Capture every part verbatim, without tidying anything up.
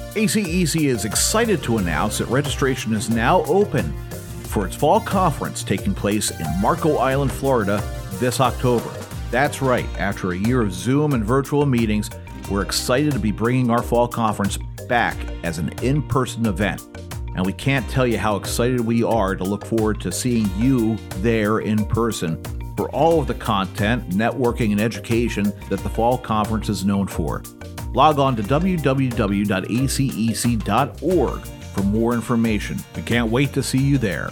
A C E C is excited to announce that registration is now open for its fall conference taking place in Marco Island, Florida this October. That's right, after a year of Zoom and virtual meetings, we're excited to be bringing our fall conference back as an in-person event. And we can't tell you how excited we are to look forward to seeing you there in person for all of the content, networking, and education that the fall conference is known for. Log on to w w w dot a c e c dot org for more information. We can't wait to see you there.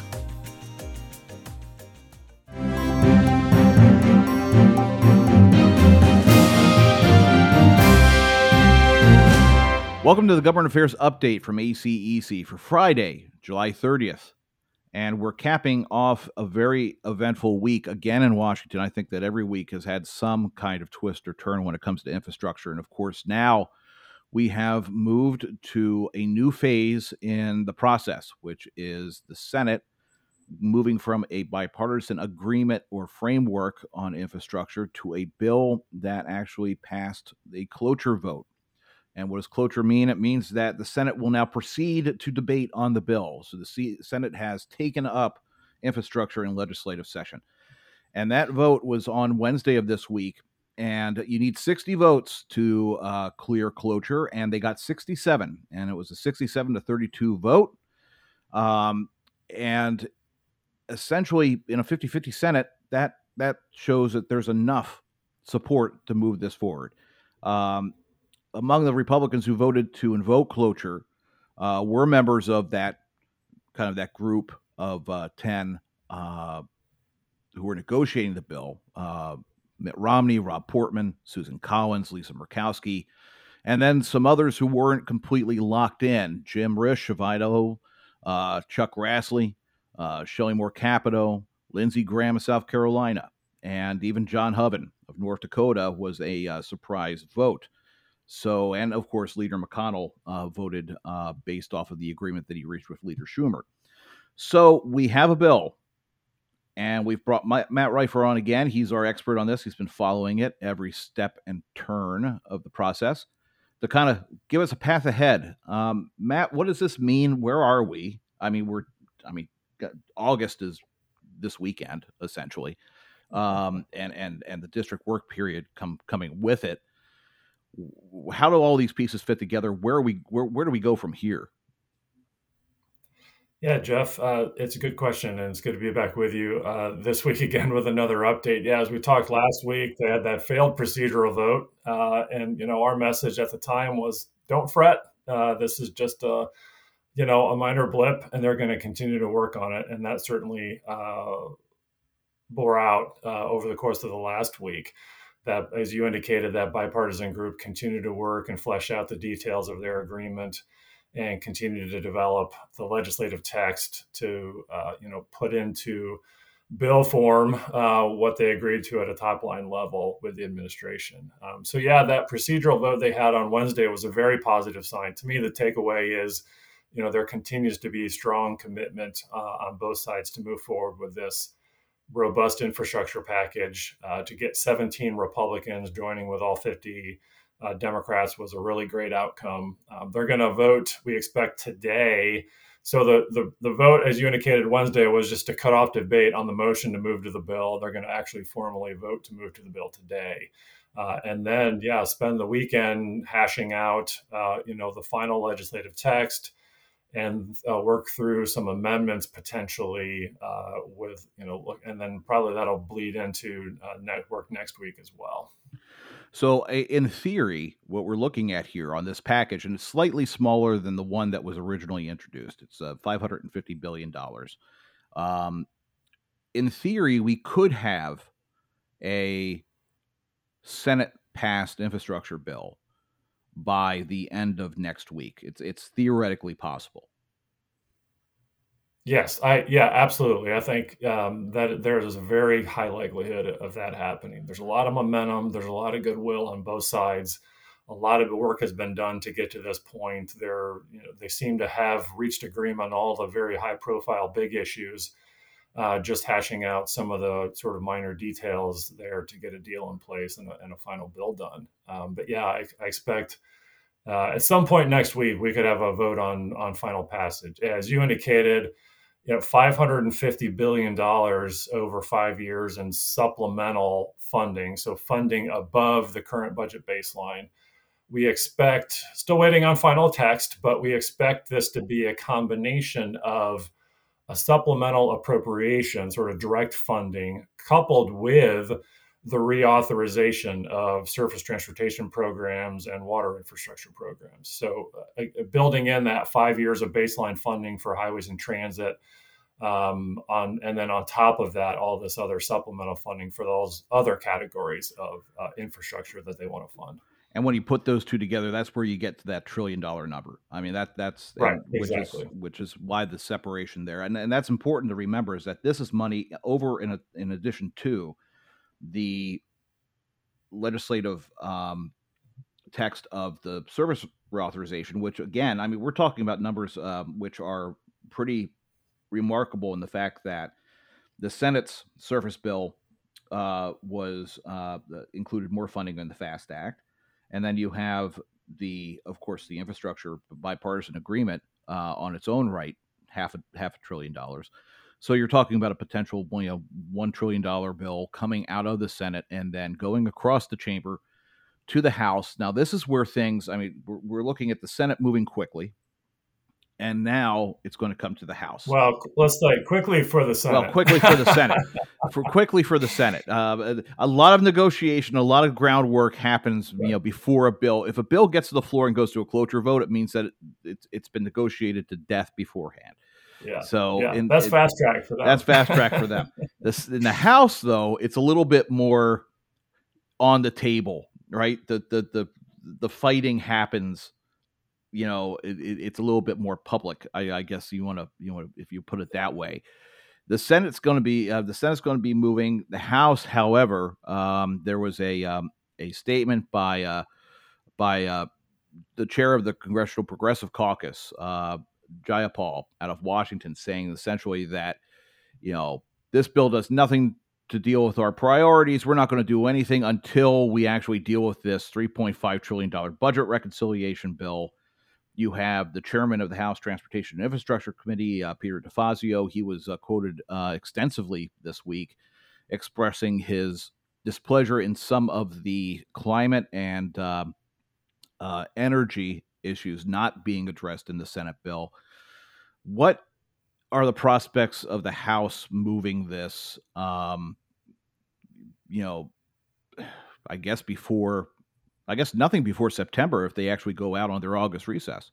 Welcome to the Government Affairs Update from A C E C for Friday, July thirtieth. And we're capping off a very eventful week again in Washington. I think that every week has had some kind of twist or turn when it comes to infrastructure. And of course, now we have moved to a new phase in the process, which is the Senate moving from a bipartisan agreement or framework on infrastructure to a bill that actually passed a cloture vote. And what does cloture mean? It means that the Senate will now proceed to debate on the bill. So the C- Senate has taken up infrastructure in legislative session. And that vote was on Wednesday of this week. And you need sixty votes to uh, clear cloture. And they got sixty-seven. And it was a sixty-seven to thirty-two vote. Um, and essentially, in a fifty-fifty Senate, that, that shows that there's enough support to move this forward. Um, Among the Republicans who voted to invoke cloture uh, were members of that kind of that group of uh, ten uh, who were negotiating the bill. Uh, Mitt Romney, Rob Portman, Susan Collins, Lisa Murkowski, and then some others who weren't completely locked in. Jim Risch of Idaho, uh, Chuck Grassley, uh, Shelley Moore Capito, Lindsey Graham of South Carolina, and even John Hoeven of North Dakota was a uh, surprise vote. So, and of course, Leader McConnell uh, voted uh, based off of the agreement that he reached with Leader Schumer. So we have a bill, and we've brought my, Matt Rifer on again. He's our expert on this. He's been following it every step and turn of the process to kind of give us a path ahead. Um, Matt, what does this mean? Where are we? I mean, we're, I mean, August is this weekend essentially, um, and and and the district work period come coming with it. How do all these pieces fit together? Where are we? Where where do we go from here? Yeah, Jeff, uh, it's a good question, and it's good to be back with you uh, this week again with another update. Yeah, as we talked last week, they had that failed procedural vote, uh, and you know our message at the time was, "Don't fret. Uh, this is just a you know a minor blip, and they're going to continue to work on it." And that certainly uh, bore out uh, over the course of the last week. That, as you indicated, that bipartisan group continued to work and flesh out the details of their agreement and continue to develop the legislative text to, uh, you know, put into bill form uh, what they agreed to at a top line level with the administration. Um, so, yeah, that procedural vote they had on Wednesday was a very positive sign. To me, the takeaway is, you know, there continues to be strong commitment uh, on both sides to move forward with this robust infrastructure package. Uh, to get seventeen Republicans joining with all fifty uh, Democrats was a really great outcome. Um, they're going to vote, we expect, today. So the, the the vote, as you indicated Wednesday, was just to cut off debate on the motion to move to the bill. They're going to actually formally vote to move to the bill today. Uh, and then, yeah, spend the weekend hashing out, uh, you know, the final legislative text, and uh, work through some amendments potentially uh, with, you know, and then probably that'll bleed into uh, network next week as well. So in theory, what we're looking at here on this package, and it's slightly smaller than the one that was originally introduced, it's uh, five hundred fifty billion dollars. Um, in theory, we could have a Senate-passed infrastructure bill by the end of next week. It's it's theoretically possible. Yes, I yeah, absolutely. I think um, that there is a very high likelihood of that happening. There's a lot of momentum. There's a lot of goodwill on both sides. A lot of the work has been done to get to this point. They're, you know, they seem to have reached agreement on all the very high-profile big issues. Uh, just hashing out some of the sort of minor details there to get a deal in place and a, and a final bill done. Um, but yeah, I, I expect uh, at some point next week, we could have a vote on on final passage. As you indicated, you know, five hundred fifty billion dollars over five years in supplemental funding, so funding above the current budget baseline. We expect, still waiting on final text, but we expect this to be a combination of a supplemental appropriation, sort of direct funding, coupled with the reauthorization of surface transportation programs and water infrastructure programs. So uh, building in that five years of baseline funding for highways and transit, um, on, and then on top of that, all this other supplemental funding for those other categories of uh, infrastructure that they want to fund. And when you put those two together, that's where you get to that trillion dollar number. I mean, that that's right, which exactly. is which is why the separation there, and and that's important to remember, is that this is money over in a, in addition to the legislative um, text of the service reauthorization, which again, I mean, we're talking about numbers um, which are pretty remarkable in the fact that the Senate's surface bill uh, was uh, included more funding in the FAST Act. And then you have the, of course, the infrastructure bipartisan agreement uh, on its own right, half a half a trillion dollars. So you're talking about a potential, you know, one trillion dollar bill coming out of the Senate and then going across the chamber to the House. Now, this is where things, I mean, we're, we're looking at the Senate moving quickly, and now it's going to come to the House. Well, let's say quickly for the Senate. Well, quickly for the Senate. for quickly for the Senate. Uh, a lot of negotiation, a lot of groundwork happens, you know, before a bill. If a bill gets to the floor and goes to a cloture vote, it means that it, it's it's been negotiated to death beforehand. Yeah. So yeah. In, that's it, fast track for them. That's fast track for them. This, in the House, though, it's a little bit more on the table, right? The the the the fighting happens. You know, it, it's a little bit more public. I, I guess you want to, you know, if you put it that way. The Senate's going to be uh, the Senate's going to be moving. The House, however, um, there was a um, a statement by uh, by uh, the chair of the Congressional Progressive Caucus, uh, Jayapal, out of Washington, saying essentially that, you know, this bill does nothing to deal with our priorities. We're not going to do anything until we actually deal with this three point five trillion dollars budget reconciliation bill. You have the chairman of the House Transportation and Infrastructure Committee, uh, Peter DeFazio. He was uh, quoted uh, extensively this week expressing his displeasure in some of the climate and uh, uh, energy issues not being addressed in the Senate bill. What are the prospects of the House moving this, um, you know, I guess before... I guess nothing before September if they actually go out on their August recess?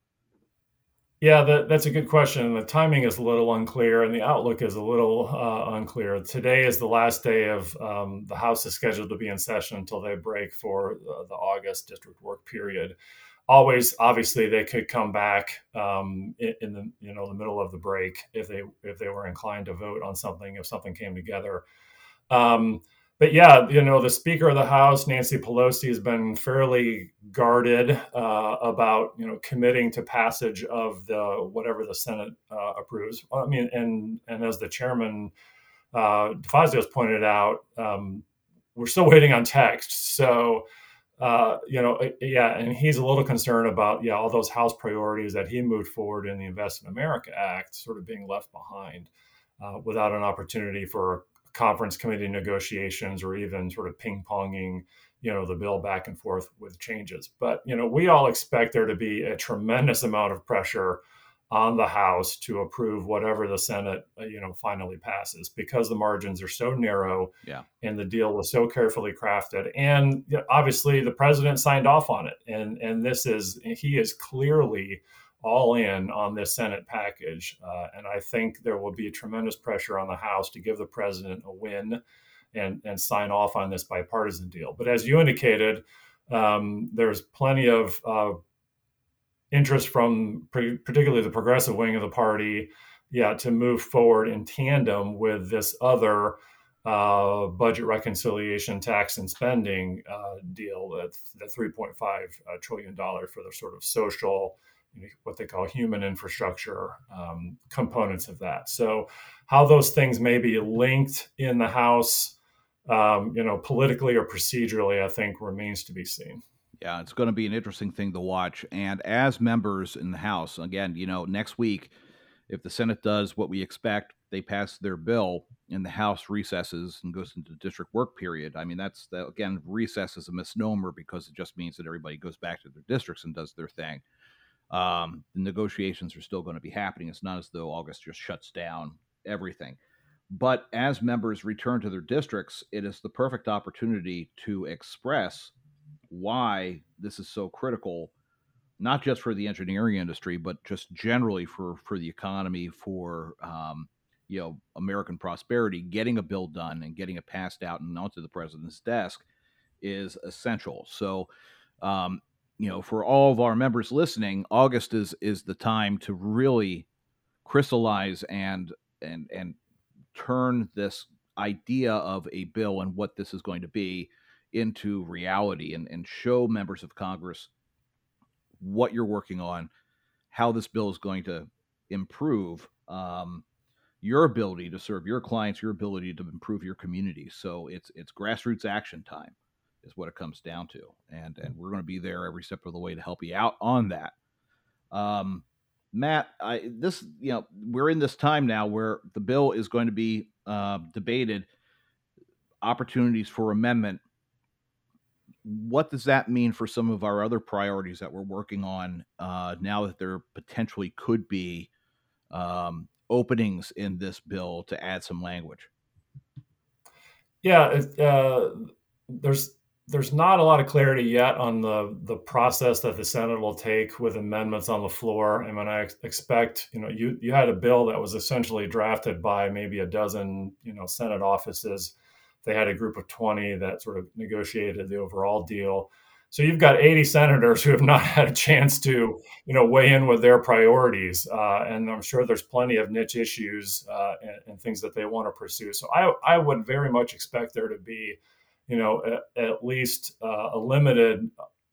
Yeah, that, that's a good question. The timing is a little unclear, and the outlook is a little uh, unclear. Today is the last day of um, the House is scheduled to be in session until they break for uh, the August district work period. Always, obviously, they could come back um, in, in the you know the middle of the break if they if they were inclined to vote on something, if something came together. Um, But yeah, you know, the Speaker of the House, Nancy Pelosi, has been fairly guarded uh, about, you know, committing to passage of the whatever the Senate uh, approves. I mean, and and as the chairman uh, DeFazio has pointed out, um, we're still waiting on text. So, uh, you know, yeah, and he's a little concerned about yeah all those House priorities that he moved forward in the Invest in America Act sort of being left behind uh, without an opportunity for conference committee negotiations or even sort of ping-ponging, you know, the bill back and forth with changes. But, you know, we all expect there to be a tremendous amount of pressure on the House to approve whatever the Senate, uh, you know, finally passes, because the margins are so narrow yeah. and the deal was so carefully crafted. And you know, obviously the president signed off on it. And, and this is, he is clearly all in on this Senate package. Uh, and I think there will be tremendous pressure on the House to give the president a win and, and sign off on this bipartisan deal. But as you indicated, um, there's plenty of uh, interest from pre- particularly the progressive wing of the party, yeah, to move forward in tandem with this other uh, budget reconciliation, tax and spending uh, deal, that the three point five trillion dollars for the sort of social, what they call human infrastructure um, components of that. So how those things may be linked in the House, um, you know, politically or procedurally, I think remains to be seen. Yeah, it's going to be an interesting thing to watch. And as members in the House, again, you know, next week, if the Senate does what we expect, they pass their bill and the House recesses and goes into district work period. I mean, that's that, again, recess is a misnomer because it just means that everybody goes back to their districts and does their thing. Um, the negotiations are still going to be happening. It's not as though August just shuts down everything. But as members return to their districts, it is the perfect opportunity to express why this is so critical, not just for the engineering industry, but just generally for for the economy, for um, you know American prosperity. Getting a bill done and getting it passed out and onto the president's desk is essential. So, um, you know, for all of our members listening, August is is the time to really crystallize and and and turn this idea of a bill and what this is going to be into reality, and, and show members of Congress what you're working on, how this bill is going to improve um, your ability to serve your clients, your ability to improve your community. So it's it's grassroots action time, is what it comes down to, and and we're going to be there every step of the way to help you out on that. Um, Matt, I this you know we're in this time now where the bill is going to be uh, debated, opportunities for amendment. What does that mean for some of our other priorities that we're working on uh, now that there potentially could be um, openings in this bill to add some language? Yeah, it, uh, there's there's not a lot of clarity yet on the the process that the Senate will take with amendments on the floor. I mean, I ex- expect, you know, you you had a bill that was essentially drafted by maybe a dozen, you know, Senate offices. They had a group of twenty that sort of negotiated the overall deal. So you've got eighty senators who have not had a chance to, you know, weigh in with their priorities, uh, and I'm sure there's plenty of niche issues uh, and, and things that they want to pursue. So I, I would very much expect there to be, you know, at, at least uh, a limited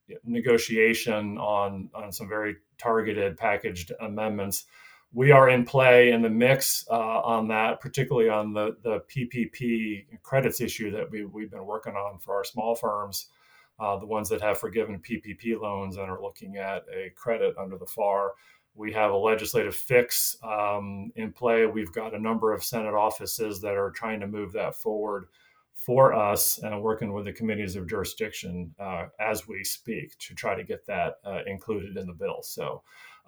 negotiation on on some very targeted packaged amendments. We are in play in the mix uh, on that, particularly on the the P P P credits issue that we we've been working on for our small firms. Uh, the ones that have forgiven P P P loans and are looking at a credit under the F A R. We have a legislative fix um, in play. We've got a number of Senate offices that are trying to move that forward for us, and working with the committees of jurisdiction uh, as we speak to try to get that uh, included in the bill. So,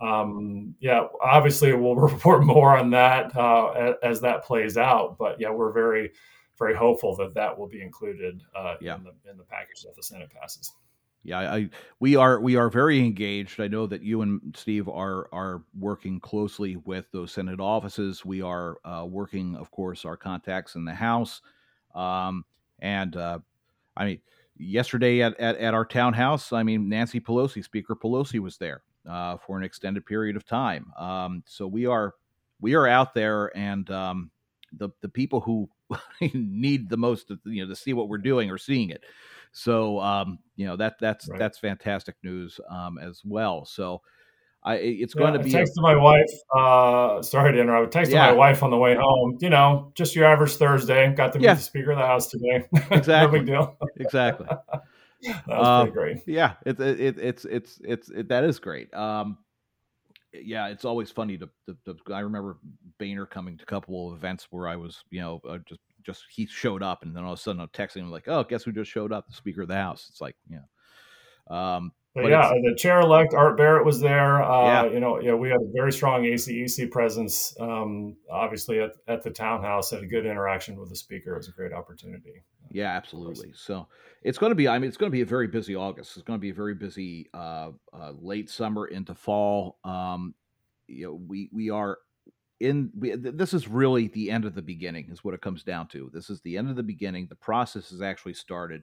um, yeah, obviously we'll report more on that uh, as that plays out. But yeah, we're very very hopeful that that will be included uh, Yeah. in the in the package that the Senate passes. Yeah, I we are we are very engaged. I know that you and Steve are are working closely with those Senate offices. We are uh, working, of course, our contacts in the House, um, and uh, I mean, yesterday at, at at our townhouse, I mean, Nancy Pelosi, Speaker Pelosi, was there uh, for an extended period of time. Um, so we are we are out there, and um, the the people who need the most, to, you know, to see what we're doing are seeing it. So um, you know that that's Right. that's fantastic news um, as well. So I it's going Yeah, to I be a texted my wife. Uh, sorry to interrupt. I texted my yeah wife on the way home. You know, just your average Thursday. Got to meet yeah the Speaker of the House today. No big exactly deal. exactly. That was Uh, pretty great. yeah, it, it, it it's it's it's it, that is great. Um, yeah, it's always funny to, to, to. I remember Boehner coming to a couple of events where I was, you know, uh, just just he showed up, and then all of a sudden I'm texting him like, "Oh, guess who just showed up? The Speaker of the House." It's like, you know, um, But but yeah, it's the chair-elect Art Barrett was there. Uh, yeah, you know, yeah, we had a very strong A C E C presence. Um, obviously, at, at the townhouse, had a good interaction with the speaker. It was a great opportunity yeah, for us. absolutely. So it's going to be. I mean, it's going to be a very busy August. It's going to be a very busy uh, uh, late summer into fall. Um, you know, we we are in we, this is really the end of the beginning is what it comes down to. This is the end of the beginning. The process has actually started.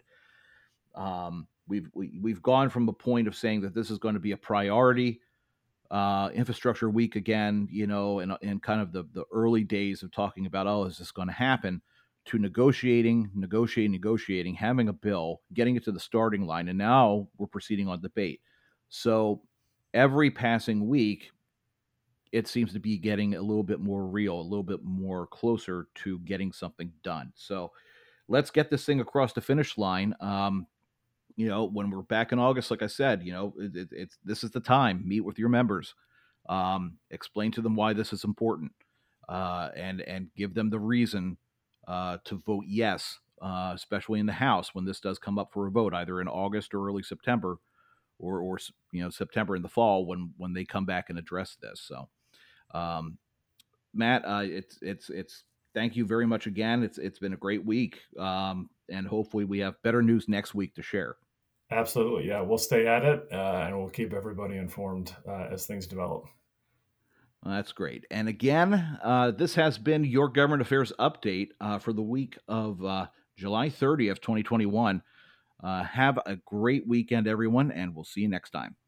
Um, we've we, we've gone from a point of saying that this is going to be a priority uh, infrastructure week again, you know, and in kind of the the early days of talking about, oh, is this going to happen, to negotiating, negotiating, negotiating, having a bill, getting it to the starting line, and now we're proceeding on debate. So every passing week, it seems to be getting a little bit more real, a little bit more closer to getting something done. So let's get this thing across the finish line. Um, you know, when we're back in August, like I said, you know, it, it, it's this is the time. Meet with your members, um, explain to them why this is important, uh, and and give them the reason uh, to vote yes, uh, especially in the House when this does come up for a vote, either in August or early September, or or you know September in the fall when when they come back and address this. So, um, Matt, uh, it's it's it's thank you very much again. It's it's been a great week, um, and hopefully we have better news next week to share. Absolutely. Yeah, we'll stay at it, uh, and we'll keep everybody informed uh, as things develop. Well, that's great. And again, uh, this has been your Government Affairs Update uh, for the week of uh, July thirtieth, twenty twenty-one. Uh, have a great weekend, everyone, and we'll see you next time.